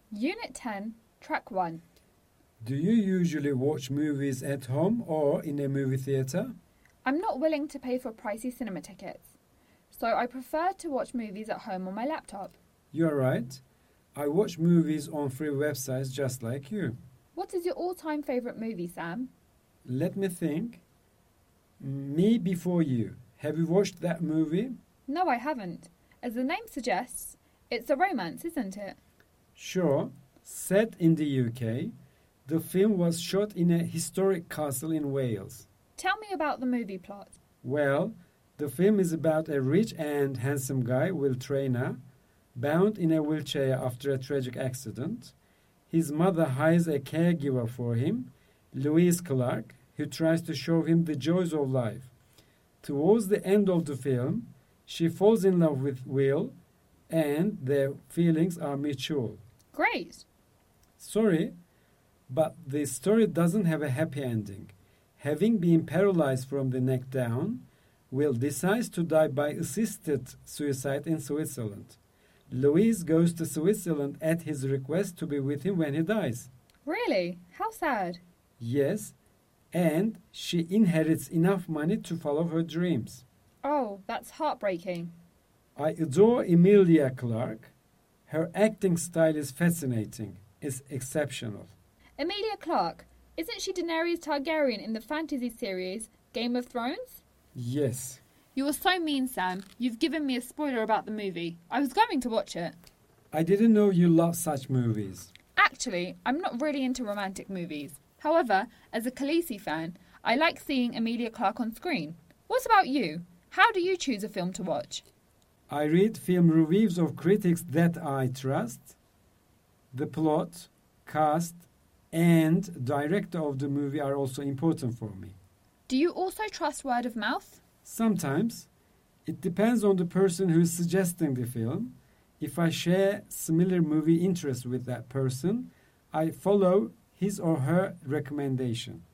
Unit 10, Track 1. Do you usually watch movies at home or in a movie theatre? I'm not willing to pay for pricey cinema tickets, so I prefer to watch movies at home on my laptop. You're right. I watch movies on free websites just like you. What is your all-time favourite movie, Sam? Let me think. Me Before You. Have you watched that movie? No, I haven't. As the name suggests, it's a romance, isn't it? Sure. Set in the UK, the film was shot in a historic castle in Wales. Tell me about the movie plot. Well, the film is about a rich and handsome guy, Will Traynor, bound in a wheelchair after a tragic accident. His mother hires a caregiver for him, Louise Clark, who tries to show him the joys of life. Towards the end of the film, she falls in love with Will, and their feelings are mutual. Great. Sorry, but the story doesn't have a happy ending. Having been paralyzed from the neck down, Will decides to die by assisted suicide in Switzerland. Louise goes to Switzerland at his request to be with him when he dies. Really? How sad. Yes, and she inherits enough money to follow her dreams. Oh, that's heartbreaking. I adore Emilia Clarke. Her acting style is fascinating. It's exceptional. Emilia Clarke, isn't she Daenerys Targaryen in the fantasy series Game of Thrones? Yes. You are so mean, Sam. You've given me a spoiler about the movie. I was going to watch it. I didn't know you love such movies. Actually, I'm not really into romantic movies. However, as a Khaleesi fan, I like seeing Emilia Clarke on screen. What about you? How do you choose a film to watch? I read film reviews of critics that I trust. The plot, cast, and director of the movie are also important for me. Do you also trust word of mouth? Sometimes. It depends on the person who is suggesting the film. If I share similar movie interests with that person, I follow his or her recommendation.